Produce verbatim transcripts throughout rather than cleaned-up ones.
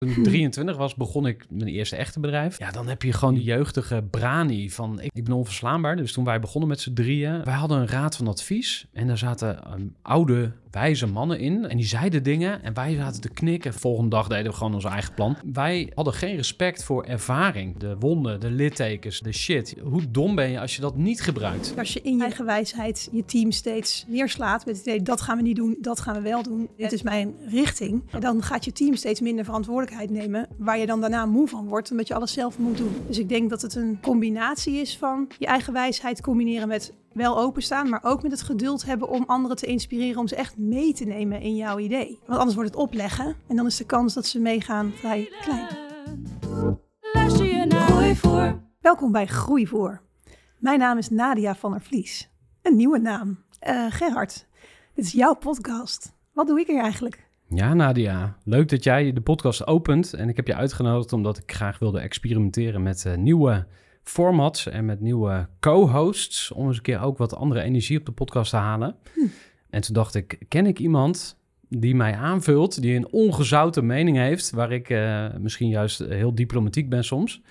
Toen ik drieëntwintig was, begon ik mijn eerste echte bedrijf. Ja, dan heb je gewoon die jeugdige brani van ik, ik ben onverslaanbaar. Dus toen wij begonnen met z'n drieën, wij hadden een raad van advies. En daar zaten um, oude, wijze mannen in. En die zeiden dingen en wij zaten te knikken. Volgende dag deden we gewoon ons eigen plan. Wij hadden geen respect voor ervaring. De wonden, de littekens, de shit. Hoe dom ben je als je dat niet gebruikt? Als je in je eigen wijsheid je team steeds neerslaat met het idee, dat gaan we niet doen, dat gaan we wel doen. Dit is mijn richting. En dan gaat je team steeds minder verantwoordelijkheid nemen, waar je dan daarna moe van wordt, omdat je alles zelf moet doen. Dus ik denk dat het een combinatie is van je eigen wijsheid combineren met wel openstaan, maar ook met het geduld hebben om anderen te inspireren om ze echt mee te nemen in jouw idee. Want anders wordt het opleggen en dan is de kans dat ze meegaan vrij klein. Luister je naar Groeivoer. Welkom bij Groeivoer. Mijn naam is Nadia van der Vlies. Een nieuwe naam. Uh, Gerhard, dit is jouw podcast. Wat doe ik hier eigenlijk? Ja, Nadia. Leuk dat jij de podcast opent. En ik heb je uitgenodigd omdat ik graag wilde experimenteren met uh, nieuwe formats en met nieuwe co-hosts. Om eens een keer ook wat andere energie op de podcast te halen. Hm. En toen dacht ik, ken ik iemand die mij aanvult, die een ongezouten mening heeft, waar ik uh, misschien juist heel diplomatiek ben soms.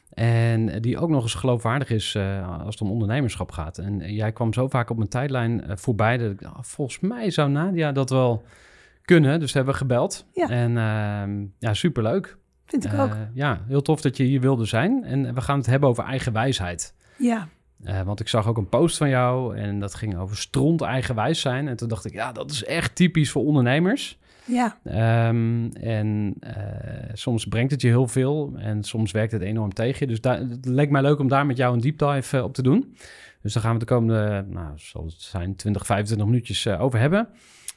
En die ook nog eens geloofwaardig is uh, als het om ondernemerschap gaat. En jij kwam zo vaak op mijn tijdlijn uh, voorbij dat ik, oh, volgens mij zou Nadia dat wel kunnen. Dus hebben we gebeld. Ja. En uh, ja, superleuk. Vind ik uh, ook. Ja, heel tof dat je hier wilde zijn. En we gaan het hebben over eigen wijsheid. Ja. Uh, want ik zag ook een post van jou en dat ging over stront eigenwijs zijn. En toen dacht ik, ja, dat is echt typisch voor ondernemers. Ja. Um, en uh, soms brengt het je heel veel en soms werkt het enorm tegen je. Dus daar, het leek mij leuk om daar met jou een deep dive uh, op te doen. Dus daar gaan we de komende, nou, zal het zijn, twintig, vijfentwintig minuutjes uh, over hebben.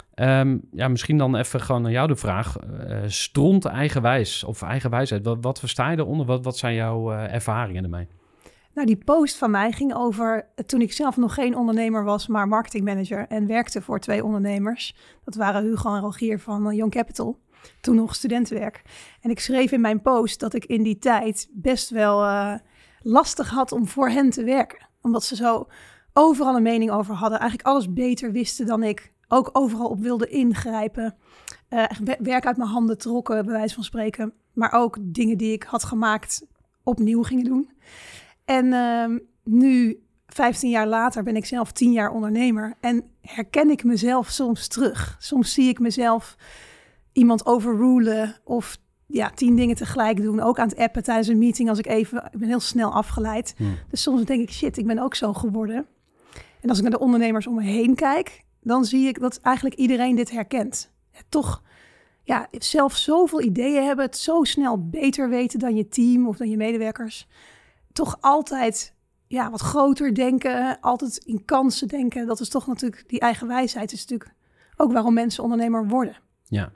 Um, ja, misschien dan even gewoon aan jou de vraag. Uh, stront eigenwijs of eigenwijsheid. Wat, wat versta je eronder? Wat, wat zijn jouw uh, ervaringen ermee? Nou, die post van mij ging over toen ik zelf nog geen ondernemer was, maar marketingmanager en werkte voor twee ondernemers. Dat waren Hugo en Rogier van Young Capital, toen nog studentenwerk. En ik schreef in mijn post dat ik in die tijd best wel uh, lastig had om voor hen te werken. Omdat ze zo overal een mening over hadden, eigenlijk alles beter wisten dan ik. Ook overal op wilde ingrijpen, uh, werk uit mijn handen trokken, bij wijze van spreken. Maar ook dingen die ik had gemaakt opnieuw gingen doen. En uh, nu, vijftien jaar later, ben ik zelf tien jaar ondernemer. En herken ik mezelf soms terug. Soms zie ik mezelf iemand overrulen of ja, tien dingen tegelijk doen. Ook aan het appen tijdens een meeting als ik even... Ik ben heel snel afgeleid. Hmm. Dus soms denk ik, shit, ik ben ook zo geworden. En als ik naar de ondernemers om me heen kijk, dan zie ik dat eigenlijk iedereen dit herkent. Toch ja, zelf zoveel ideeën hebben, het zo snel beter weten dan je team of dan je medewerkers. Toch altijd ja, wat groter denken, altijd in kansen denken. Dat is toch natuurlijk, die eigen wijsheid is natuurlijk ook waarom mensen ondernemer worden. Ja,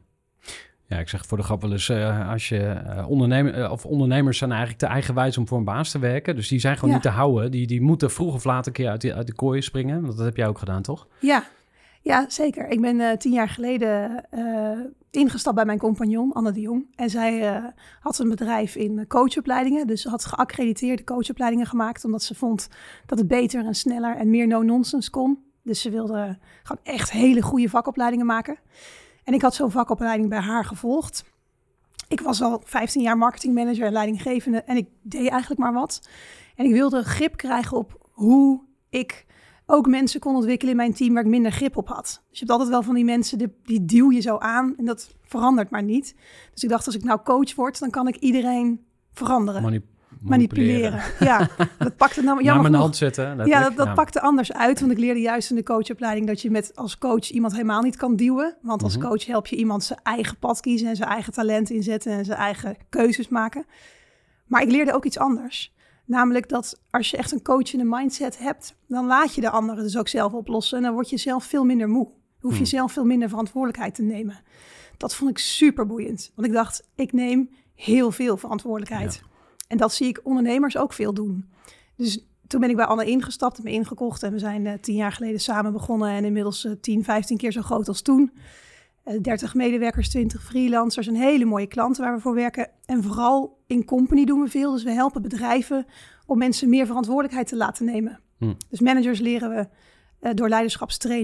ja ik zeg voor de grap wel eens, uh, als je uh, ondernemer, uh, of ondernemers zijn eigenlijk te eigenwijs om voor een baas te werken. Dus die zijn gewoon ja. niet te houden. Die, die moeten vroeg of laat een keer uit, die, uit de kooi springen. Want dat heb jij ook gedaan, toch? Ja, ja zeker. Ik ben uh, tien jaar geleden uh, ingestapt bij mijn compagnon, Anne de Jong. En zij uh, had een bedrijf in coachopleidingen. Dus ze had geaccrediteerde coachopleidingen gemaakt, omdat ze vond dat het beter en sneller en meer no-nonsense kon. Dus ze wilde gewoon echt hele goede vakopleidingen maken. En ik had zo'n vakopleiding bij haar gevolgd. Ik was al vijftien jaar marketingmanager en leidinggevende en ik deed eigenlijk maar wat. En ik wilde grip krijgen op hoe ik ook mensen kon ontwikkelen in mijn team waar ik minder grip op had. Dus je hebt altijd wel van die mensen, die, die duw je zo aan en dat verandert maar niet. Dus ik dacht, als ik nou coach word, dan kan ik iedereen veranderen. Manip- manipuleren. manipuleren. Ja, dat pakte nou jammer naar mijn genoeg, hand zetten. Ja, dat, dat ja. pakte anders uit, want ik leerde juist in de coachopleiding dat je met als coach iemand helemaal niet kan duwen. Want als mm-hmm. coach help je iemand zijn eigen pad kiezen en zijn eigen talent inzetten en zijn eigen keuzes maken. Maar ik leerde ook iets anders. Namelijk dat als je echt een coachende mindset hebt, dan laat je de anderen dus ook zelf oplossen. En dan word je zelf veel minder moe. Dan hoef je hmm. zelf veel minder verantwoordelijkheid te nemen. Dat vond ik super boeiend. Want ik dacht, ik neem heel veel verantwoordelijkheid. Ja. En dat zie ik ondernemers ook veel doen. Dus toen ben ik bij Anne ingestapt en me ingekocht. En we zijn uh, tien jaar geleden samen begonnen. En inmiddels uh, tien, vijftien keer zo groot als toen. Uh, dertig medewerkers, twintig freelancers. Een hele mooie klanten waar we voor werken. En vooral in company doen we veel. Dus we helpen bedrijven om mensen meer verantwoordelijkheid te laten nemen. Hm. Dus managers leren we uh, door leiderschapstrainingen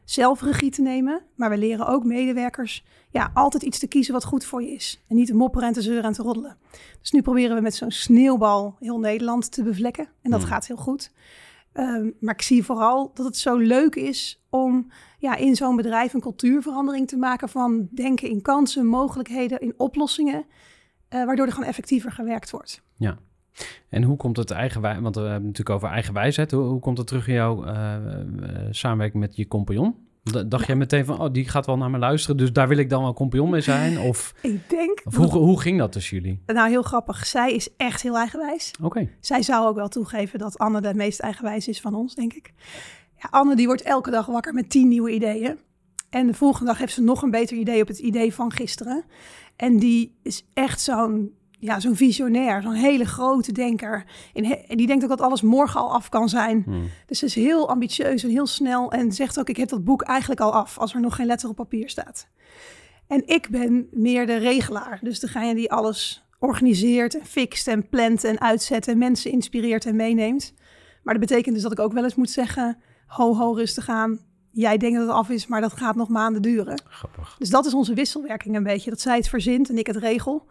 zelf regie te nemen. Maar we leren ook medewerkers ja, altijd iets te kiezen wat goed voor je is. En niet te mopperen en te zeuren en te roddelen. Dus nu proberen we met zo'n sneeuwbal heel Nederland te bevlekken. En dat Hmm. gaat heel goed. Um, maar ik zie vooral dat het zo leuk is om ja, in zo'n bedrijf een cultuurverandering te maken van denken in kansen, mogelijkheden, in oplossingen. Uh, waardoor er gewoon effectiever gewerkt wordt. Ja. En hoe komt het eigenwijs, want we hebben het natuurlijk over eigenwijsheid. Hoe, hoe komt het terug in jouw uh, uh, samenwerking met je compagnon? D- dacht ja. jij meteen van, oh, die gaat wel naar me luisteren, dus daar wil ik dan wel compagnon mee zijn? Of, ik denk... of hoe, hoe ging dat tussen jullie? Nou, heel grappig. Zij is echt heel eigenwijs. Oké. Okay. Zij zou ook wel toegeven dat Anne de meest eigenwijs is van ons, denk ik. Ja, Anne die wordt elke dag wakker met tien nieuwe ideeën. En de volgende dag heeft ze nog een beter idee op het idee van gisteren. En die is echt zo'n, ja, zo'n visionair, zo'n hele grote denker. En he- die denkt ook dat alles morgen al af kan zijn. Hmm. Dus ze is heel ambitieus en heel snel en zegt ook, ik heb dat boek eigenlijk al af, als er nog geen letter op papier staat. En ik ben meer de regelaar, dus degene die alles organiseert en fixt en plant en uitzet en mensen inspireert en meeneemt. Maar dat betekent dus dat ik ook wel eens moet zeggen, ho, ho, rustig aan. Jij denkt dat het af is, maar dat gaat nog maanden duren. Grappig. Dus dat is onze wisselwerking een beetje. Dat zij het verzint en ik het regel.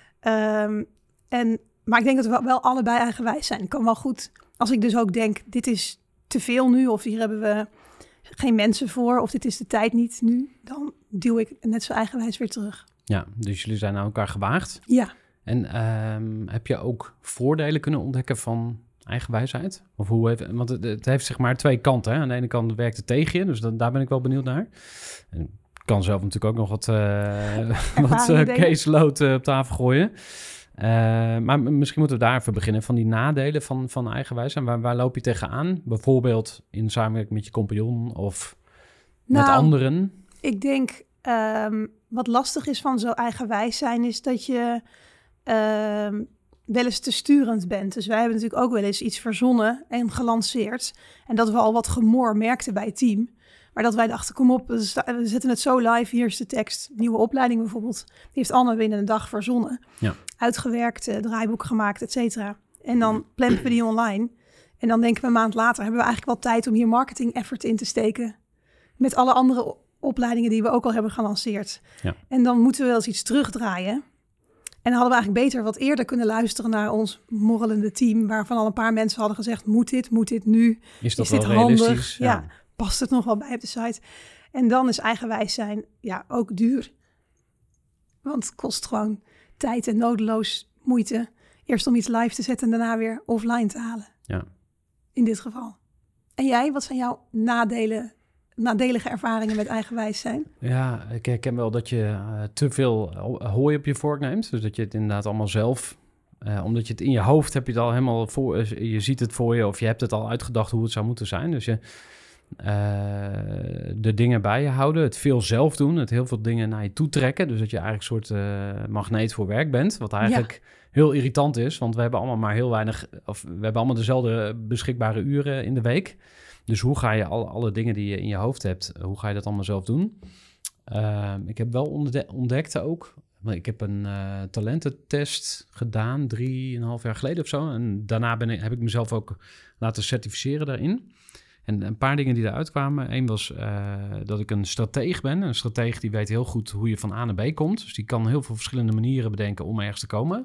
Um, en, maar ik denk dat we wel allebei eigenwijs zijn. Ik kan wel goed, als ik dus ook denk, dit is te veel nu, of hier hebben we geen mensen voor, of dit is de tijd niet nu, dan duw ik net zo eigenwijs weer terug. Ja, dus jullie zijn aan elkaar gewaagd. Ja. En um, heb je ook voordelen kunnen ontdekken van eigenwijsheid? Of hoe heeft, want het, het heeft zeg maar twee kanten. Hè? Aan de ene kant werkt het tegen je, dus dan, daar ben ik wel benieuwd naar. En ik kan zelf natuurlijk ook nog wat, uh, wat uh, caseload uh, op tafel gooien. Uh, maar misschien moeten we daar even beginnen van die nadelen van, van eigenwijsheid. Waar, waar loop je tegenaan? Bijvoorbeeld in samenwerking met je compagnon of nou, met anderen? Ik denk um, wat lastig is van zo eigenwijs zijn is dat je um, wel eens te sturend bent. Dus wij hebben natuurlijk ook wel eens iets verzonnen en gelanceerd. En dat we al wat gemor merkten bij het team. Maar dat wij dachten, kom op, we zetten het zo live. Hier is de tekst. Nieuwe opleiding bijvoorbeeld. Die heeft Anne binnen een dag verzonnen. Ja. Uitgewerkt, uh, draaiboek gemaakt, et cetera. En dan plannen we die online. En dan denken we een maand later, hebben we eigenlijk wel tijd om hier marketing effort in te steken. Met alle andere opleidingen die we ook al hebben gelanceerd. Ja. En dan moeten we wel eens iets terugdraaien. En dan hadden we eigenlijk beter wat eerder kunnen luisteren naar ons morrelende team, waarvan al een paar mensen hadden gezegd, moet dit, moet dit nu? Is dat is dit wel handig? realistisch? Ja. Ja, past het nog wel bij op de site? En dan is eigenwijs zijn ja ook duur. Want het kost gewoon tijd en nodeloos moeite. Eerst om iets live te zetten en daarna weer offline te halen. Ja. In dit geval. En jij, wat zijn jouw nadelen, nadelige ervaringen met eigenwijs zijn? Ja, ik herken wel dat je uh, te veel hooi op je vork neemt. Dus dat je het inderdaad allemaal zelf... Uh, omdat je het in je hoofd heb je het al helemaal voor... Uh, je ziet het voor je of je hebt het al uitgedacht hoe het zou moeten zijn. Dus je uh, de dingen bij je houden. Het veel zelf doen. Het heel veel dingen naar je toe trekken. Dus dat je eigenlijk een soort uh, magneet voor werk bent. Wat eigenlijk ja. heel irritant is. Want we hebben allemaal maar heel weinig... Of we hebben allemaal dezelfde beschikbare uren in de week. Dus hoe ga je al, alle dingen die je in je hoofd hebt... Hoe ga je dat allemaal zelf doen? Uh, ik heb wel ontde- ontdekt ook... Ik heb een uh, talententest gedaan, drieënhalf jaar geleden of zo. En daarna ben ik, heb ik mezelf ook laten certificeren daarin. En een paar dingen die eruit kwamen. Eén was uh, dat ik een strateeg ben. Een strateeg die weet heel goed hoe je van A naar B komt. Dus die kan heel veel verschillende manieren bedenken om ergens te komen.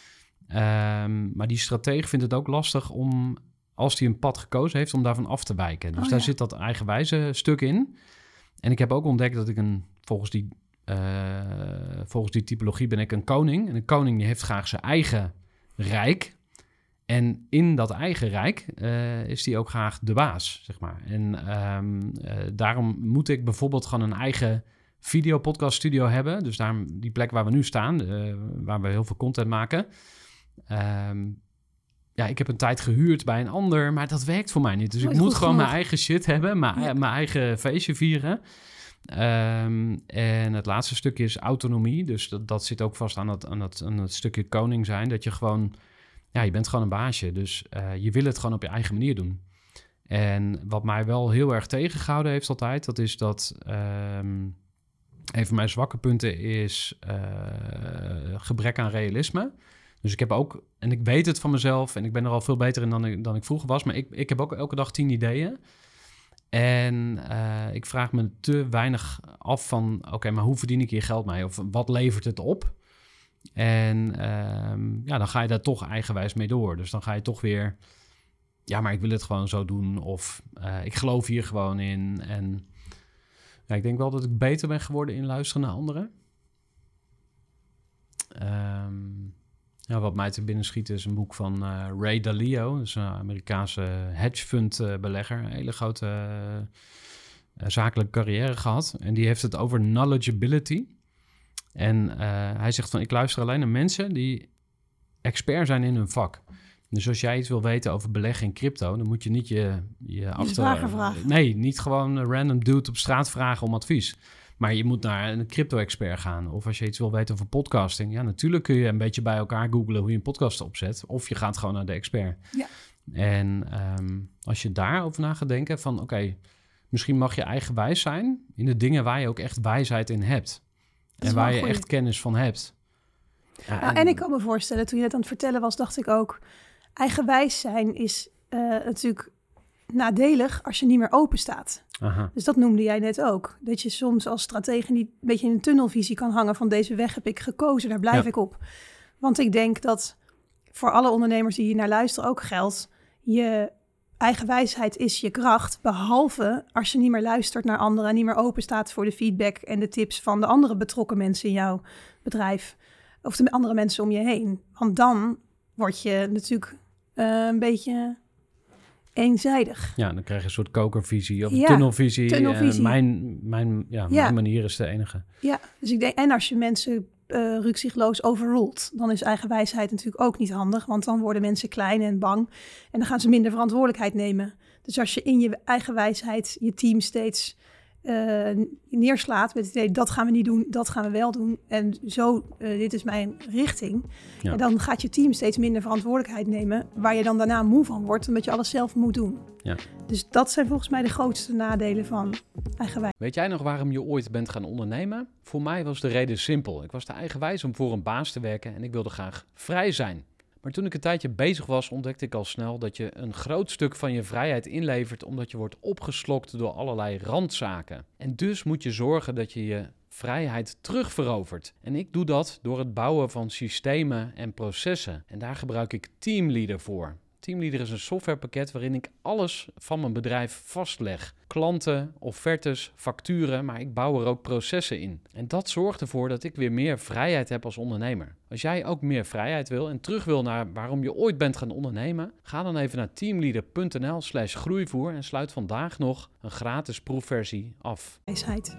Um, maar die strateeg vindt het ook lastig om, als hij een pad gekozen heeft, om daarvan af te wijken. Dus oh, daar ja. zit dat eigenwijze stuk in. En ik heb ook ontdekt dat ik een, volgens die... Uh, volgens die typologie ben ik een koning. En een koning die heeft graag zijn eigen rijk. En in dat eigen rijk uh, is die ook graag de baas, zeg maar. En um, uh, daarom moet ik bijvoorbeeld gewoon een eigen videopodcast studio hebben. Dus daarom die plek waar we nu staan, uh, waar we heel veel content maken. Um, ja, ik heb een tijd gehuurd bij een ander, maar dat werkt voor mij niet. Dus ik moet gewoon mijn eigen shit hebben, mijn, ja. mijn eigen feestje vieren. Um, en het laatste stukje is autonomie. Dus dat, dat zit ook vast aan het, aan, het, aan het stukje koning zijn. Dat je gewoon... Ja, je bent gewoon een baasje. Dus uh, je wil het gewoon op je eigen manier doen. En wat mij wel heel erg tegengehouden heeft altijd... dat is dat... Um, een van mijn zwakke punten is uh, gebrek aan realisme. Dus ik heb ook... En ik weet het van mezelf... en ik ben er al veel beter in dan ik, dan ik vroeger was... maar ik, ik heb ook elke dag tien ideeën... En uh, ik vraag me te weinig af van... oké, okay, maar hoe verdien ik hier geld mee? Of wat levert het op? En uh, ja, dan ga je daar toch eigenwijs mee door. Dus dan ga je toch weer... ja, maar ik wil het gewoon zo doen. Of uh, ik geloof hier gewoon in. En ja, ik denk wel dat ik beter ben geworden in luisteren naar anderen. Um, ja, wat mij te binnen schiet is een boek van uh, Ray Dalio. Dat is een Amerikaanse hedge fund uh, belegger. Een hele grote uh, zakelijke carrière gehad. En die heeft het over knowledgeability. En uh, hij zegt van, ik luister alleen naar mensen die expert zijn in hun vak. Dus als jij iets wil weten over beleggen in crypto, dan moet je niet je, je achter... vragen. Nee, niet gewoon een random dude op straat vragen om advies. Maar je moet naar een crypto-expert gaan. Of als je iets wil weten over podcasting. Ja, natuurlijk kun je een beetje bij elkaar googlen hoe je een podcast opzet. Of je gaat gewoon naar de expert. Ja. En um, als je daarover na gaat denken van... oké, okay, misschien mag je eigenwijs zijn in de dingen waar je ook echt wijsheid in hebt. En waar je goeie. echt kennis van hebt. Ja, nou, en... en ik kan me voorstellen, toen je net aan het vertellen was, dacht ik ook... eigenwijs zijn is uh, natuurlijk nadelig als je niet meer open staat. Aha. Dus dat noemde jij net ook. Dat je soms als stratege niet een beetje in een tunnelvisie kan hangen van deze weg heb ik gekozen, daar blijf ja. ik op. Want ik denk dat voor alle ondernemers die hier naar luisteren ook geldt, je eigen wijsheid is je kracht, behalve als je niet meer luistert naar anderen en niet meer open staat voor de feedback en de tips van de andere betrokken mensen in jouw bedrijf of de andere mensen om je heen. Want dan word je natuurlijk uh, een beetje eenzijdig. Ja, dan krijg je een soort kokervisie of ja, tunnelvisie. tunnelvisie. Uh, mijn, mijn, ja, ja. mijn manier is de enige. Ja, dus ik denk, en als je mensen uh, rukzichtloos overrult, dan is eigen wijsheid natuurlijk ook niet handig, want dan worden mensen klein en bang en dan gaan ze minder verantwoordelijkheid nemen. Dus als je in je eigen wijsheid je team steeds uh, neerslaat met het idee, dat gaan we niet doen, dat gaan we wel doen. En zo, uh, dit is mijn richting. Ja. En dan gaat je team steeds minder verantwoordelijkheid nemen, waar je dan daarna moe van wordt, omdat je alles zelf moet doen. Ja. Dus dat zijn volgens mij de grootste nadelen van eigenwijs. Weet jij nog waarom je ooit bent gaan ondernemen? Voor mij was de reden simpel. Ik was te eigenwijs om voor een baas te werken en ik wilde graag vrij zijn. Maar toen ik een tijdje bezig was, ontdekte ik al snel dat je een groot stuk van je vrijheid inlevert omdat je wordt opgeslokt door allerlei randzaken. En dus moet je zorgen dat je je vrijheid terugverovert. En ik doe dat door het bouwen van systemen en processen. En daar gebruik ik Teamleader voor. Teamleader is een softwarepakket waarin ik alles van mijn bedrijf vastleg. Klanten, offertes, facturen, maar ik bouw er ook processen in. En dat zorgt ervoor dat ik weer meer vrijheid heb als ondernemer. Als jij ook meer vrijheid wil en terug wil naar waarom je ooit bent gaan ondernemen, ga dan even naar teamleader.nl slash groeivoer en sluit vandaag nog een gratis proefversie af. Wijsheid.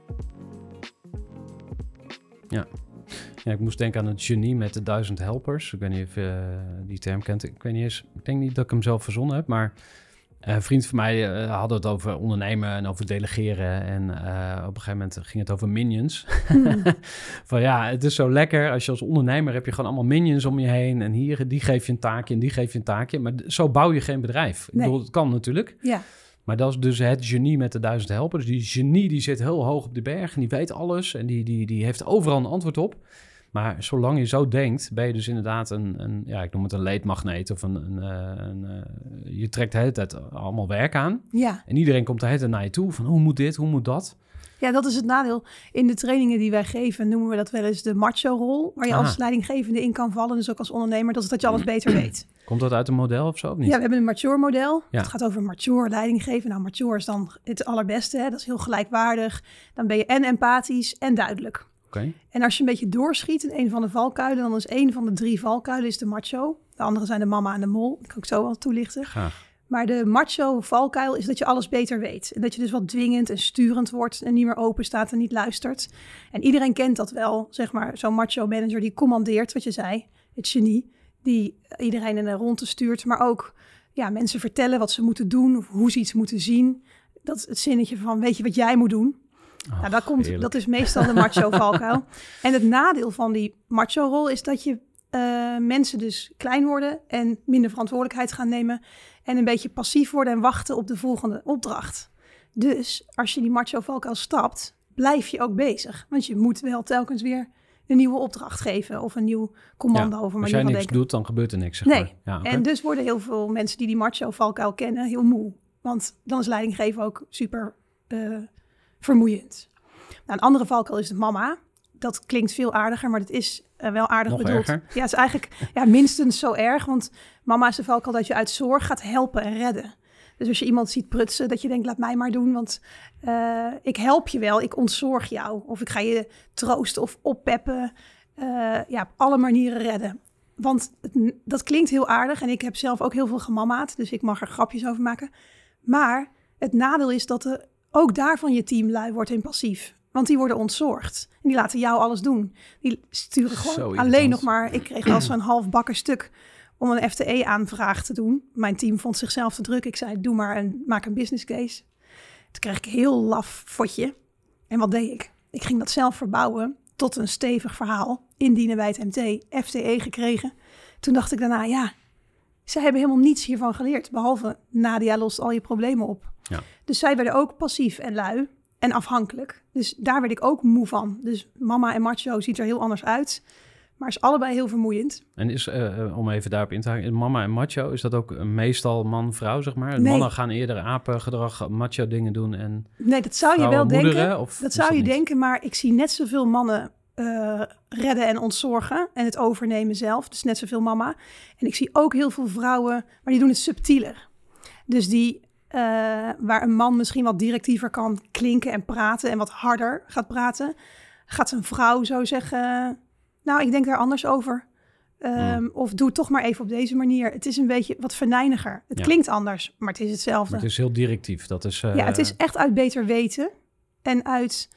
Ja. Ja, ik moest denken aan het genie met de duizend helpers. Ik weet niet of je uh, die term kent. Ik weet niet eens. Ik denk niet dat ik hem zelf verzonnen heb, maar uh, een vriend van mij uh, had het over ondernemen en over delegeren. En uh, op een gegeven moment ging het over minions. Hmm. Van ja, het is zo lekker. Als je als ondernemer heb je gewoon allemaal minions om je heen. En hier, die geef je een taakje en die geef je een taakje. Maar zo bouw je geen bedrijf. Nee. Ik bedoel, het kan natuurlijk. Ja. Maar dat is dus het genie met de duizend helpers. Die genie die zit heel hoog op de berg en die weet alles. En die, die, die heeft overal een antwoord op. Maar zolang je zo denkt, ben je dus inderdaad een, een ja, ik noem het een leedmagneet of een, een, een, een je trekt de hele tijd allemaal werk aan. Ja. En iedereen komt de hele tijd naar je toe van hoe moet dit, hoe moet dat? Ja, dat is het nadeel. In de trainingen die wij geven noemen we dat wel eens de macho-rol, waar je Aha. als leidinggevende in kan vallen, dus ook als ondernemer, dat is dat je alles beter weet. Komt dat uit een model of zo of niet? Ja, we hebben een mature-model. Ja. Het gaat over mature leidinggeven. Nou, mature is dan het allerbeste, hè? Dat is heel gelijkwaardig. Dan ben je en empathisch en duidelijk. Okay. En als je een beetje doorschiet in een van de valkuilen, dan is één van de drie valkuilen is de macho. De andere zijn de mama en de mol. Dat kan ik zo wel toelichten. Graag. Maar de macho valkuil is dat je alles beter weet. En dat je dus wat dwingend en sturend wordt en niet meer open staat en niet luistert. En iedereen kent dat wel, zeg maar. Zo'n macho manager die commandeert, wat je zei. Het genie, die iedereen in de ronde stuurt. Maar ook ja, mensen vertellen wat ze moeten doen of hoe ze iets moeten zien. Dat is het zinnetje van, weet je wat jij moet doen? Oh, nou, dat, komt, dat is meestal de macho-valkuil. En het nadeel van die macho-rol is dat je uh, mensen dus klein worden en minder verantwoordelijkheid gaan nemen en een beetje passief worden en wachten op de volgende opdracht. Dus als je die macho-valkuil stapt, blijf je ook bezig. Want je moet wel telkens weer een nieuwe opdracht geven of een nieuw commando ja, over. Als jij niks denken. doet, dan gebeurt er niks, zeg nee. maar. Ja, okay. En dus worden heel veel mensen die die macho-valkuil kennen heel moe. Want dan is leidinggeven ook super uh, vermoeiend. Nou, een andere valkuil is de mama. Dat klinkt veel aardiger, maar dat is uh, wel aardig Nog bedoeld. erger. Ja, het is eigenlijk ja, minstens zo erg. Want mama is de valkuil dat je uit zorg gaat helpen en redden. Dus als je iemand ziet prutsen, dat je denkt, laat mij maar doen. Want uh, ik help je wel, ik ontzorg jou. Of ik ga je troosten of oppeppen. Uh, ja, op alle manieren redden. Want het, dat klinkt heel aardig. En ik heb zelf ook heel veel gemamaat. Dus ik mag er grapjes over maken. Maar het nadeel is dat er ook daarvan je team lui wordt in passief. Want die worden ontzorgd. En die laten jou alles doen. Die sturen gewoon alleen nog maar... Ik kreeg wel zo'n half bakken stuk om een F T E-aanvraag te doen. Mijn team vond zichzelf te druk. Ik zei, doe maar en maak een business case. Toen kreeg ik een heel laf fotje. En wat deed ik? Ik ging dat zelf verbouwen tot een stevig verhaal. Indienen bij het M T. F T E gekregen. Toen dacht ik daarna, ja... Zij hebben helemaal niets hiervan geleerd. Behalve, Nadia lost al je problemen op. Ja. Dus zij werden ook passief en lui en afhankelijk. Dus daar werd ik ook moe van. Dus mama en macho ziet er heel anders uit. Maar is allebei heel vermoeiend. En is, uh, om even daarop in te haken, mama en macho, is dat ook uh, meestal man-vrouw, zeg maar? Nee. Mannen gaan eerder apengedrag, macho dingen doen en Nee, dat zou je wel moederen, denken. Of dat zou dat je niet? denken, maar ik zie net zoveel mannen uh, redden en ontzorgen. En het overnemen zelf. Dus net zoveel mama. En ik zie ook heel veel vrouwen, maar die doen het subtieler. Dus die... Uh, waar een man misschien wat directiever kan klinken en praten en wat harder gaat praten, gaat een vrouw zo zeggen, nou, ik denk daar anders over. Um, mm. Of doe het toch maar even op deze manier. Het is een beetje wat venijniger. Het ja. klinkt anders, maar het is hetzelfde. Maar het is heel directief. Dat is, uh... Ja, het is echt uit beter weten en uit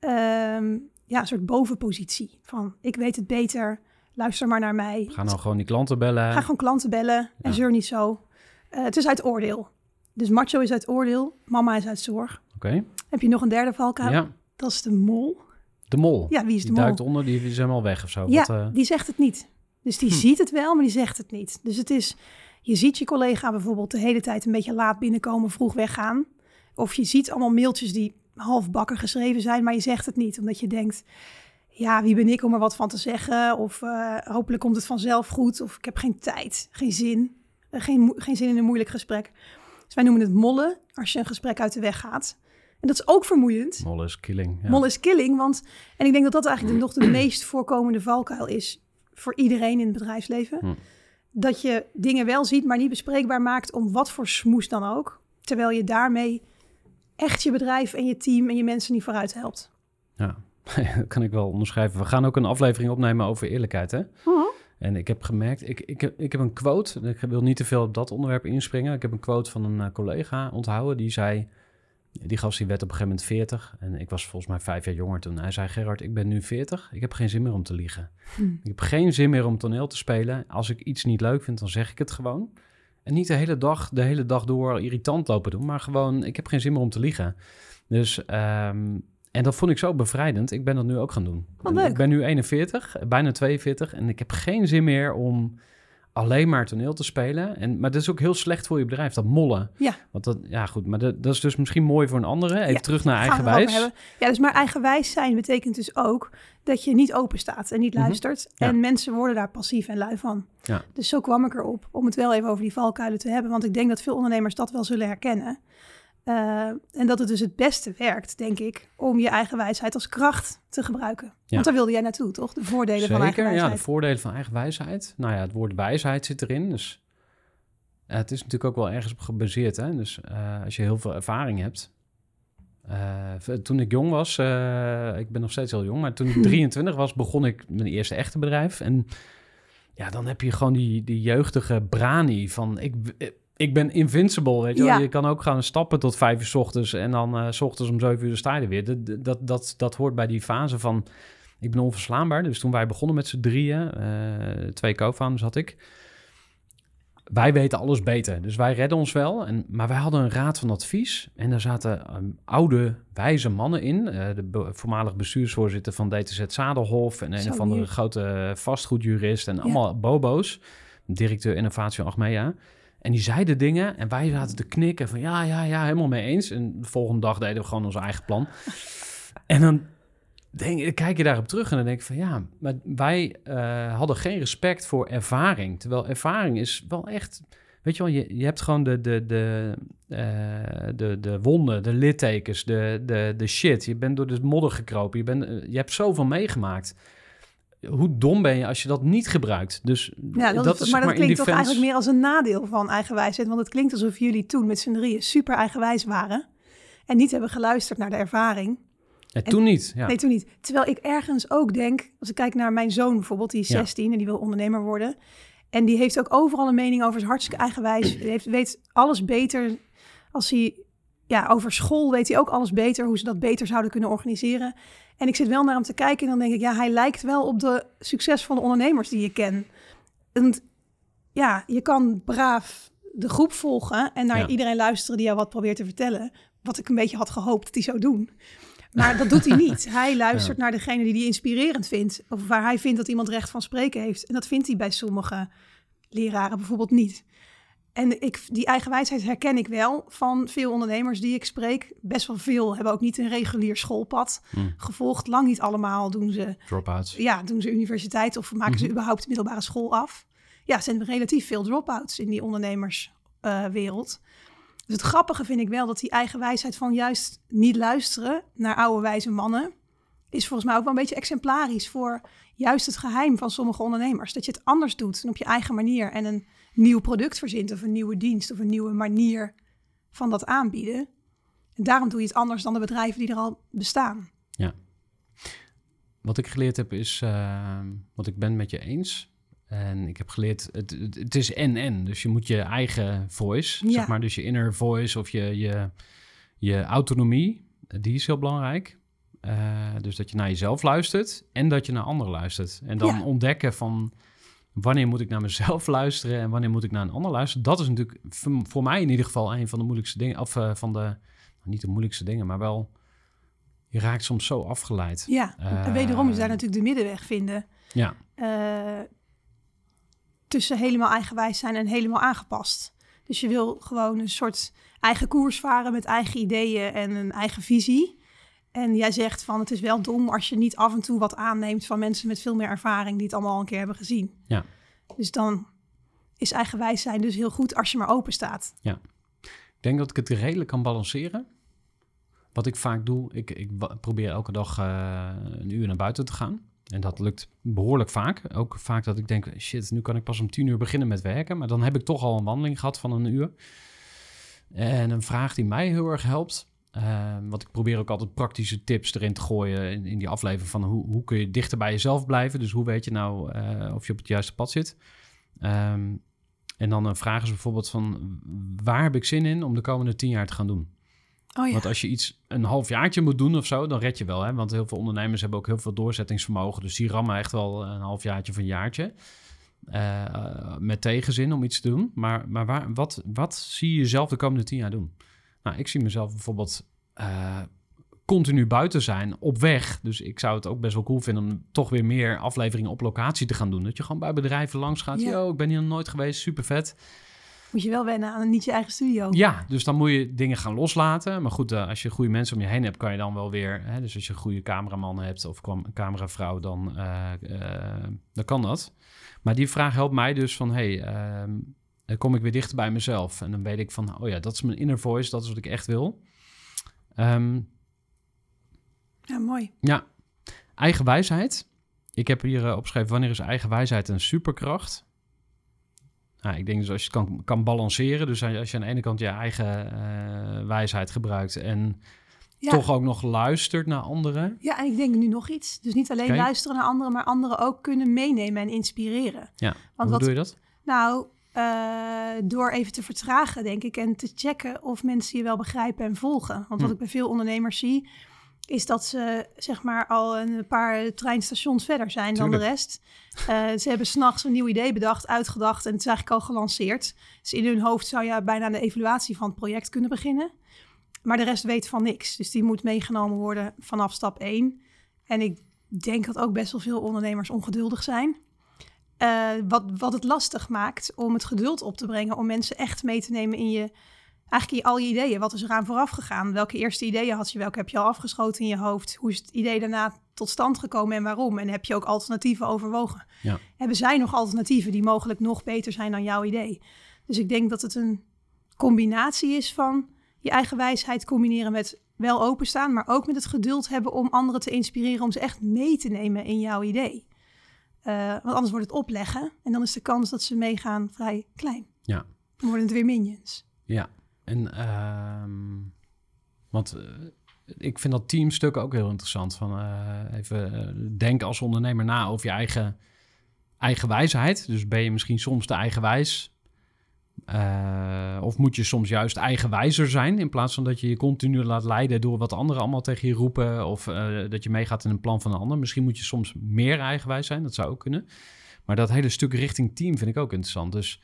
um, ja, een soort bovenpositie. Van, ik weet het beter, luister maar naar mij. Ga nou gewoon die klanten bellen. Ga gewoon klanten bellen ja. en zeur niet zo. Uh, het is uit oordeel. Dus macho is uit oordeel, mama is uit zorg. Oké. Okay. Heb je nog een derde valkuil? Ja. Dat is de mol. De mol? Ja, wie is de die mol? Die duikt onder, die is helemaal weg of zo? Ja, Wat, uh... die zegt het niet. Dus die hm. ziet het wel, maar die zegt het niet. Dus het is, je ziet je collega bijvoorbeeld de hele tijd een beetje laat binnenkomen, vroeg weggaan. Of je ziet allemaal mailtjes die halfbakken geschreven zijn, maar je zegt het niet. Omdat je denkt, ja, wie ben ik om er wat van te zeggen? Of uh, hopelijk komt het vanzelf goed. Of ik heb geen tijd, geen zin. Uh, geen, geen zin in een moeilijk gesprek. Dus wij noemen het mollen als je een gesprek uit de weg gaat. En dat is ook vermoeiend. Mollen is killing. Ja. Mollen is killing, want... En ik denk dat dat eigenlijk nog de meest voorkomende valkuil is voor iedereen in het bedrijfsleven. Hm. Dat je dingen wel ziet, maar niet bespreekbaar maakt om wat voor smoes dan ook. Terwijl je daarmee echt je bedrijf en je team en je mensen niet vooruit helpt. Ja, dat kan ik wel onderschrijven. We gaan ook een aflevering opnemen over eerlijkheid, hè? Uh-huh. En ik heb gemerkt, ik, ik, ik heb een quote, ik wil niet te veel op dat onderwerp inspringen. Ik heb een quote van een uh, collega onthouden, die zei, die gast die werd op een gegeven moment veertig. En ik was volgens mij vijf jaar jonger toen. Hij zei, Gerard, ik ben nu veertig, ik heb geen zin meer om te liegen. Hm. Ik heb geen zin meer om toneel te spelen. Als ik iets niet leuk vind, dan zeg ik het gewoon. En niet de hele dag, de hele dag door irritant lopen doen, maar gewoon, ik heb geen zin meer om te liegen. Dus... Um, En dat vond ik zo bevrijdend. Ik ben dat nu ook gaan doen. Wat ik ben nu eenenveertig, bijna tweeënveertig. En ik heb geen zin meer om alleen maar toneel te spelen. En, maar dat is ook heel slecht voor je bedrijf, dat mollen. Ja. Want dat, ja goed, maar dat, dat is dus misschien mooi voor een andere. Even ja, terug naar eigenwijs. Ja, dus maar eigenwijs zijn betekent dus ook dat je niet open staat en niet mm-hmm. luistert. Ja. En mensen worden daar passief en lui van. Ja. Dus zo kwam ik erop om het wel even over die valkuilen te hebben. Want ik denk dat veel ondernemers dat wel zullen herkennen. Uh, en dat het dus het beste werkt, denk ik, om je eigen wijsheid als kracht te gebruiken. Ja. Want daar wilde jij naartoe, toch? De voordelen Zeker, van eigen wijsheid. Ja, de voordelen van eigen wijsheid. Nou ja, het woord wijsheid zit erin. Dus uh, het is natuurlijk ook wel ergens op gebaseerd. Hè? Dus uh, als je heel veel ervaring hebt. Uh, toen ik jong was, uh, ik ben nog steeds heel jong, maar toen ik drieëntwintig was, begon ik mijn eerste echte bedrijf. En ja, dan heb je gewoon die, die jeugdige brani van... ik. Ik ben invincible, weet je wel. Ja. Je kan ook gaan stappen tot vijf uur 's ochtends... en dan uh, 's ochtends om zeven uur sta je er weer. Dat, dat, dat, dat hoort bij die fase van... ik ben onverslaanbaar. Dus toen wij begonnen met z'n drieën... Uh, twee co-founders had ik... wij weten alles beter. Dus wij redden ons wel. En, maar wij hadden een raad van advies... en daar zaten um, oude, wijze mannen in. Uh, de be- voormalig bestuursvoorzitter van D T Z Zadelhof... en een of andere grote vastgoedjurist... en allemaal ja. bobo's. Directeur innovatie van Achmea... En die zeiden dingen en wij zaten te knikken van ja, ja, ja, helemaal mee eens. En de volgende dag deden we gewoon ons eigen plan. En dan denk, kijk je daarop terug en dan denk ik van ja, maar wij uh, hadden geen respect voor ervaring. Terwijl ervaring is wel echt weet je wel, je, je hebt gewoon de, de, de, uh, de, de wonden, de littekens, de, de, de shit. Je bent door de modder gekropen. Je, bent, uh, je hebt zoveel meegemaakt. Hoe dom ben je als je dat niet gebruikt? Dus ja, dat, dat is, is maar dat maar klinkt defense... toch eigenlijk meer als een nadeel van eigenwijsheid. Want het klinkt alsof jullie toen met z'n drieën super eigenwijs waren. En niet hebben geluisterd naar de ervaring. En toen niet. Ja. Nee, toen niet. Terwijl ik ergens ook denk, als ik kijk naar mijn zoon bijvoorbeeld, die is zestien ja. en die wil ondernemer worden. En die heeft ook overal een mening over, is hartstikke eigenwijs. Hij heeft, weet alles beter. Als hij, ja, over school weet hij ook alles beter, hoe ze dat beter zouden kunnen organiseren. En ik zit wel naar hem te kijken en dan denk ik, ja, hij lijkt wel op de succesvolle ondernemers die je ken. En ja, je kan braaf de groep volgen en naar ja. iedereen luisteren die jou wat probeert te vertellen. Wat ik een beetje had gehoopt dat hij zou doen. Maar dat doet hij niet. Hij luistert ja. naar degene die hij inspirerend vindt. Of waar hij vindt dat iemand recht van spreken heeft. En dat vindt hij bij sommige leraren bijvoorbeeld niet. En ik, die eigenwijsheid herken ik wel van veel ondernemers die ik spreek. Best wel veel hebben ook niet een regulier schoolpad mm. gevolgd. Lang niet allemaal doen ze... Drop-outs. Ja, doen ze universiteit of maken mm-hmm. ze überhaupt de middelbare school af. Ja, er zijn relatief veel drop-outs in die ondernemerswereld. Uh, Dus het grappige vind ik wel dat die eigenwijsheid van juist niet luisteren naar oude wijze mannen is volgens mij ook wel een beetje exemplarisch voor juist het geheim van sommige ondernemers. Dat je het anders doet en op je eigen manier en een nieuw product verzint of een nieuwe dienst of een nieuwe manier van dat aanbieden. En daarom doe je het anders dan de bedrijven die er al bestaan. Ja. Wat ik geleerd heb is, uh, wat ik ben met je eens. En ik heb geleerd, het, het, het is en-en. Dus je moet je eigen voice, ja. zeg maar. Dus je inner voice of je, je, je autonomie, die is heel belangrijk. Uh, dus dat je naar jezelf luistert en dat je naar anderen luistert. En dan ja. ontdekken van wanneer moet ik naar mezelf luisteren en wanneer moet ik naar een ander luisteren. Dat is natuurlijk voor mij in ieder geval een van de moeilijkste dingen. Of uh, van de, niet de moeilijkste dingen, maar wel, je raakt soms zo afgeleid. Ja, uh, en wederom is daar natuurlijk de middenweg vinden. Ja. Uh, tussen helemaal eigenwijs zijn en helemaal aangepast. Dus je wil gewoon een soort eigen koers varen met eigen ideeën en een eigen visie. En jij zegt van het is wel dom als je niet af en toe wat aanneemt van mensen met veel meer ervaring die het allemaal al een keer hebben gezien. Ja. Dus dan is eigenwijs zijn dus heel goed als je maar open staat. Ja. Ik denk dat ik het redelijk kan balanceren. Wat ik vaak doe, ik, ik probeer elke dag uh, een uur naar buiten te gaan. En dat lukt behoorlijk vaak. Ook vaak dat ik denk, shit, nu kan ik pas om tien uur beginnen met werken. Maar dan heb ik toch al een wandeling gehad van een uur. En een vraag die mij heel erg helpt. Uh, want ik probeer ook altijd praktische tips erin te gooien in, in die aflevering van hoe, hoe kun je dichter bij jezelf blijven. Dus hoe weet je nou uh, of je op het juiste pad zit. Um, en dan uh, vragen ze bijvoorbeeld van, waar heb ik zin in om de komende tien jaar te gaan doen? Oh ja. Want als je iets een halfjaartje moet doen of zo, dan red je wel. Hè? Want heel veel ondernemers hebben ook heel veel doorzettingsvermogen. Dus die rammen echt wel een halfjaartje of een jaartje. Uh, met tegenzin om iets te doen. Maar, maar waar, wat, wat zie je jezelf de komende tien jaar doen? Nou, ik zie mezelf bijvoorbeeld uh, continu buiten zijn, op weg. Dus ik zou het ook best wel cool vinden om toch weer meer afleveringen op locatie te gaan doen. Dat je gewoon bij bedrijven langs gaat. Ja. Yo, ik ben hier nog nooit geweest, super vet. Moet je wel wennen aan niet je eigen studio. Ja, dus dan moet je dingen gaan loslaten. Maar goed, uh, als je goede mensen om je heen hebt, kan je dan wel weer... Hè, dus als je een goede cameraman hebt of een cameravrouw, dan, uh, uh, dan kan dat. Maar die vraag helpt mij dus van... hey, uh, dan kom ik weer dichter bij mezelf. En dan weet ik van, oh ja, dat is mijn inner voice. Dat is wat ik echt wil. Um, ja, mooi. Ja, eigen wijsheid. Ik heb hier uh, opgeschreven, wanneer is eigen wijsheid een superkracht? Nou, ik denk dus als je het kan, kan balanceren. Dus als je aan de ene kant je eigen uh, wijsheid gebruikt... en ja. toch ook nog luistert naar anderen. Ja, en ik denk nu nog iets. Dus niet alleen okay. luisteren naar anderen... maar anderen ook kunnen meenemen en inspireren. Ja, Want hoe wat, doe je dat? Nou, uh, door even te vertragen, denk ik... en te checken of mensen je wel begrijpen en volgen. Want wat hm. ik bij veel ondernemers zie... is dat ze zeg maar al een paar treinstations verder zijn Tuurlijk. dan de rest. Uh, ze hebben 's nachts een nieuw idee bedacht, uitgedacht... en het is eigenlijk al gelanceerd. Dus in hun hoofd zou je bijna de evaluatie van het project kunnen beginnen. Maar de rest weet van niks. Dus die moet meegenomen worden vanaf stap één. En ik denk dat ook best wel veel ondernemers ongeduldig zijn. Uh, wat, wat het lastig maakt om het geduld op te brengen... om mensen echt mee te nemen in je... Eigenlijk al je ideeën, wat is eraan vooraf gegaan? Welke eerste ideeën had je? Welke heb je al afgeschoten in je hoofd? Hoe is het idee daarna tot stand gekomen en waarom? En heb je ook alternatieven overwogen? Ja. Hebben zij nog alternatieven die mogelijk nog beter zijn dan jouw idee? Dus ik denk dat het een combinatie is van je eigen wijsheid combineren met wel openstaan, maar ook met het geduld hebben om anderen te inspireren om ze echt mee te nemen in jouw idee. Uh, want anders wordt het opleggen en dan is de kans dat ze meegaan vrij klein. Ja. Dan worden het weer minions. Ja, en uh, want uh, ik vind dat teamstuk ook heel interessant. Van uh, even uh, denk als ondernemer na over je eigen, eigen wijsheid. Dus ben je misschien soms te eigenwijs? Uh, of moet je soms juist eigenwijzer zijn in plaats van dat je je continu laat leiden door wat anderen allemaal tegen je roepen of uh, dat je meegaat in een plan van een ander. Misschien moet je soms meer eigenwijs zijn, dat zou ook kunnen. Maar dat hele stuk richting team vind ik ook interessant. Dus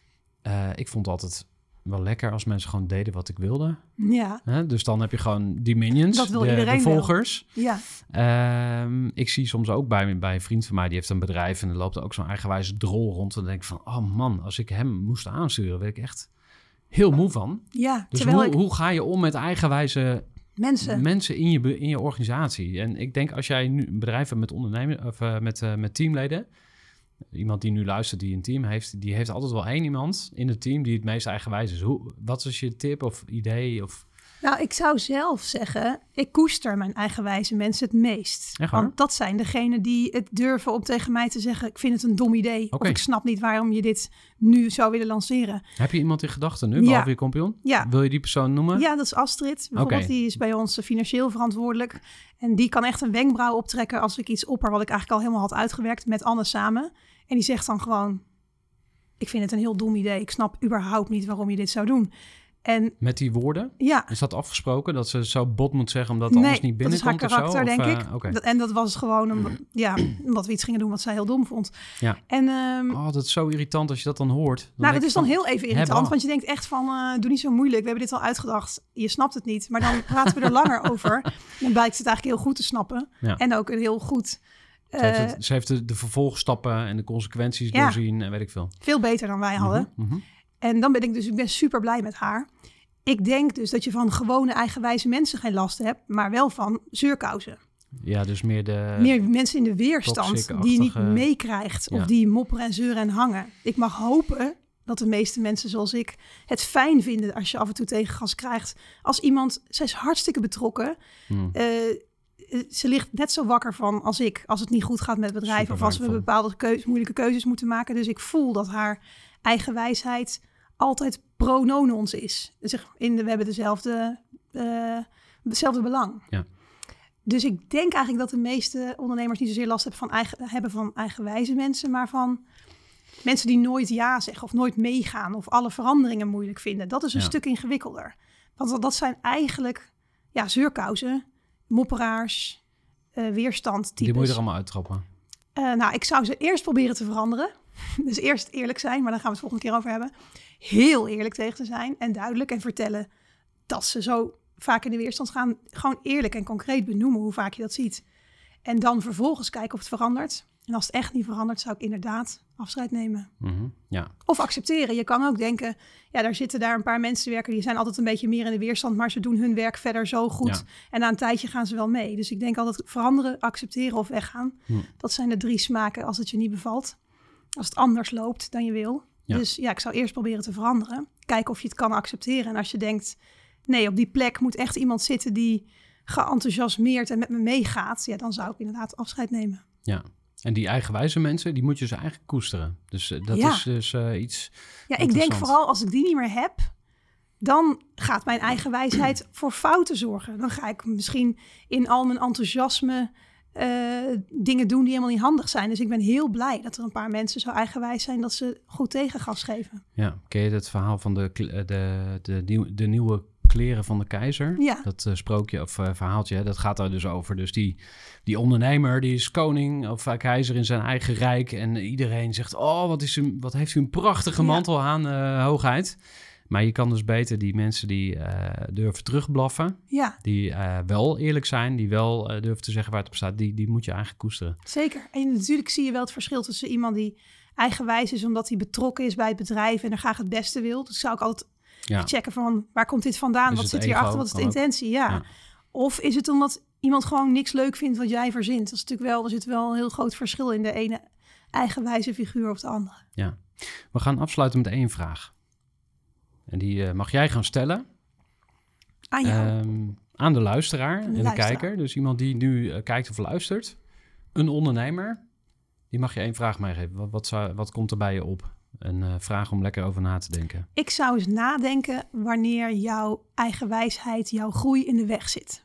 uh, ik vond het altijd wel lekker als mensen gewoon deden wat ik wilde. Ja. Huh? Dus dan heb je gewoon die minions, dat wil de, iedereen de volgers. Wel. Ja. Um, ik zie soms ook bij, bij een vriend van mij, die heeft een bedrijf en er loopt ook zo'n eigenwijze drol rond. En dan denk ik van, oh man, als ik hem moest aansturen, werd ik echt heel moe van. Ja, dus terwijl hoe, ik... hoe ga je om met eigenwijze mensen, mensen in, je, in je organisatie? En ik denk als jij nu een bedrijf hebt met ondernemen of uh, met, uh, met teamleden, iemand die nu luistert die een team heeft, die heeft altijd wel één iemand in het team die het meest eigenwijs is. Hoe, wat is je tip of idee? Of... Nou, ik zou zelf zeggen, ik koester mijn eigenwijze mensen het meest. Echt waar? Want dat zijn degenen die het durven om tegen mij te zeggen, ik vind het een dom idee. Okay. Of ik snap niet waarom je dit nu zou willen lanceren. Heb je iemand in gedachten nu, ja. behalve je compagnon? Ja. Wil je die persoon noemen? Ja, dat is Astrid. Bijvoorbeeld, Okay. Die is bij ons financieel verantwoordelijk. En die kan echt een wenkbrauw optrekken als ik iets opper wat ik eigenlijk al helemaal had uitgewerkt met Anne samen. En die zegt dan gewoon, ik vind het een heel dom idee. Ik snap überhaupt niet waarom je dit zou doen. En met die woorden? Ja. Is dat afgesproken? Dat ze zo bot moet zeggen omdat het nee, anders niet binnenkomt dat is haar karakter, of zo? denk of, ik. Uh, okay. dat, en dat was gewoon omdat, ja, omdat we iets gingen doen wat zij heel dom vond. Ja. En, um, oh, dat is zo irritant als je dat dan hoort. Dan nou, dat is dan van, heel even irritant. Want je denkt echt van, uh, doe niet zo moeilijk. We hebben dit al uitgedacht. Je snapt het niet. Maar dan praten we er langer over. Dan blijkt het eigenlijk heel goed te snappen. Ja. En ook een heel goed... Ze heeft, het, ze heeft de, de vervolgstappen en de consequenties ja. doorzien en weet ik veel. Veel beter dan wij hadden. Mm-hmm, mm-hmm. En dan ben ik dus, ik ben super blij met haar. Ik denk dus dat je van gewone eigenwijze mensen geen last hebt, maar wel van zeurkousen. Ja, dus meer de... Meer mensen in de weerstand die je niet meekrijgt of ja. die mopperen en zeuren en hangen. Ik mag hopen dat de meeste mensen zoals ik het fijn vinden als je af en toe tegengas krijgt. Als iemand, zij is hartstikke betrokken. Hmm. Uh, ze ligt net zo wakker van als ik, als het niet goed gaat met het bedrijf super of als we bepaalde keuzes, moeilijke keuzes moeten maken. Dus ik voel dat haar eigen wijsheid altijd pro nonons is. Dus in de, we hebben dezelfde, uh, hetzelfde belang. Ja. Dus ik denk eigenlijk dat de meeste ondernemers niet zozeer last hebben van, eigen, hebben van eigenwijze mensen, maar van mensen die nooit ja zeggen of nooit meegaan of alle veranderingen moeilijk vinden. Dat is een ja. stuk ingewikkelder. Want dat zijn eigenlijk ja, zeurkousen, mopperaars, uh, weerstandtypes. Die moet je er allemaal uittrappen. Uh, nou, ik zou ze eerst proberen te veranderen. Dus eerst eerlijk zijn, maar daar gaan we het volgende keer over hebben. Heel eerlijk tegen te zijn en duidelijk en vertellen dat ze zo vaak in de weerstand gaan. Gewoon eerlijk en concreet benoemen hoe vaak je dat ziet. En dan vervolgens kijken of het verandert. En als het echt niet verandert, zou ik inderdaad afscheid nemen. Mm-hmm, ja. Of accepteren. Je kan ook denken, ja, daar zitten daar een paar mensen te werken. Die zijn altijd een beetje meer in de weerstand, maar ze doen hun werk verder zo goed. Ja. En na een tijdje gaan ze wel mee. Dus ik denk altijd veranderen, accepteren of weggaan. Mm. Dat zijn de drie smaken als het je niet bevalt. Als het anders loopt dan je wil. Ja. Dus ja, ik zou eerst proberen te veranderen. Kijken of je het kan accepteren. En als je denkt, nee, op die plek moet echt iemand zitten die geenthousiasmeerd en met me meegaat. Ja, dan zou ik inderdaad afscheid nemen. Ja, en die eigenwijze mensen, die moet je ze eigenlijk koesteren. Dus uh, dat ja. is dus uh, iets Ja, ik denk vooral als ik die niet meer heb, dan gaat mijn eigen wijsheid voor fouten zorgen. Dan ga ik misschien in al mijn enthousiasme Uh, dingen doen die helemaal niet handig zijn. Dus ik ben heel blij dat er een paar mensen zo eigenwijs zijn dat ze goed tegengas geven. Ja, ken je het verhaal van de, de, de, de, nieuw, de nieuwe kleren van de keizer? Ja. Dat uh, sprookje of uh, verhaaltje, dat gaat daar dus over. Dus die, die ondernemer, die is koning of uh, keizer in zijn eigen rijk. En iedereen zegt, oh, wat, is een, wat heeft u een prachtige mantel ja. aan, uh, hoogheid. Maar je kan dus beter die mensen die uh, durven terugblaffen, ja. die uh, wel eerlijk zijn, die wel uh, durven te zeggen waar het op staat, die, die moet je eigenlijk koesteren. Zeker. En natuurlijk zie je wel het verschil tussen iemand die eigenwijs is omdat hij betrokken is bij het bedrijf en er graag het beste wil. Dus zou ik altijd ja. checken van waar komt dit vandaan, is wat zit hierachter, wat is de intentie? Ja. ja. Of is het omdat iemand gewoon niks leuk vindt wat jij verzint? Dat is natuurlijk wel, er zit wel een heel groot verschil in de ene eigenwijze figuur of de andere. Ja. We gaan afsluiten met één vraag. En die uh, mag jij gaan stellen. Aan jou. Um, aan de luisteraar en de, de kijker. Dus iemand die nu uh, kijkt of luistert. Een ondernemer. Die mag je één vraag meegeven. Wat, wat, zou, wat komt er bij je op? Een uh, vraag om lekker over na te denken. Ik zou eens nadenken wanneer jouw eigen wijsheid, jouw groei in de weg zit.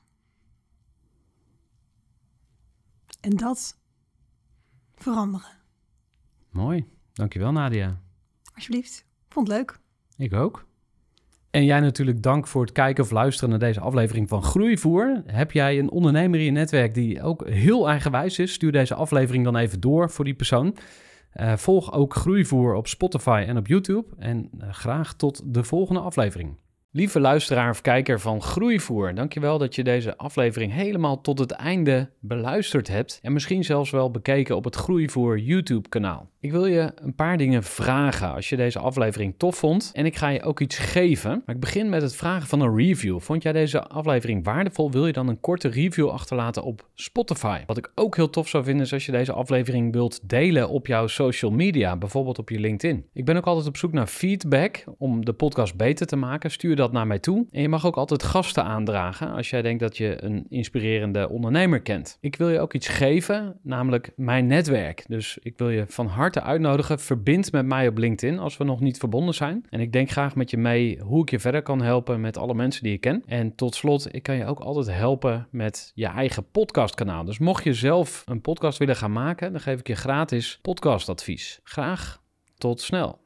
En dat veranderen. Mooi. Dankjewel, Nadia. Alsjeblieft. Vond het leuk. Ik ook. En jij natuurlijk dank voor het kijken of luisteren naar deze aflevering van Groeivoer. Heb jij een ondernemer in je netwerk die ook heel eigenwijs is? Stuur deze aflevering dan even door voor die persoon. Uh, volg ook Groeivoer op Spotify en op YouTube. En uh, graag tot de volgende aflevering. Lieve luisteraar of kijker van Groeivoer, dankjewel dat je deze aflevering helemaal tot het einde beluisterd hebt en misschien zelfs wel bekeken op het Groeivoer YouTube-kanaal. Ik wil je een paar dingen vragen als je deze aflevering tof vond en ik ga je ook iets geven. Maar ik begin met het vragen van een review. Vond jij deze aflevering waardevol? Wil je dan een korte review achterlaten op Spotify? Wat ik ook heel tof zou vinden is als je deze aflevering wilt delen op jouw social media, bijvoorbeeld op je LinkedIn. Ik ben ook altijd op zoek naar feedback om de podcast beter te maken. Stuur dat naar mij toe. En je mag ook altijd gasten aandragen als jij denkt dat je een inspirerende ondernemer kent. Ik wil je ook iets geven, namelijk mijn netwerk. Dus ik wil je van harte uitnodigen. Verbind met mij op LinkedIn als we nog niet verbonden zijn. En ik denk graag met je mee hoe ik je verder kan helpen met alle mensen die je ken. En tot slot, ik kan je ook altijd helpen met je eigen podcastkanaal. Dus mocht je zelf een podcast willen gaan maken, dan geef ik je gratis podcastadvies. Graag tot snel.